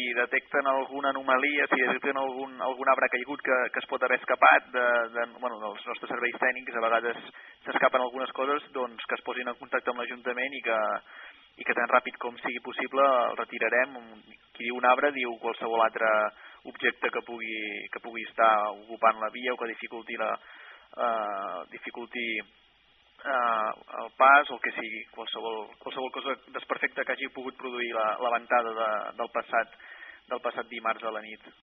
detecten alguna anomalia, si detecten algun arbre caigut que es pot haver escapat dels nostres serveis tècnics, a vegades s'escapen algunes coses, doncs que es posin en contacte amb l'Ajuntament i que tan ràpid com sigui possible el retirarem. Qui diu un arbre diu qualsevol altre objecte que pugui estar ocupant la via o que dificulti el pas o el que sigui, qualsevol cosa desperfecta que hagi pogut produir la ventada del passat dimarts a la nit.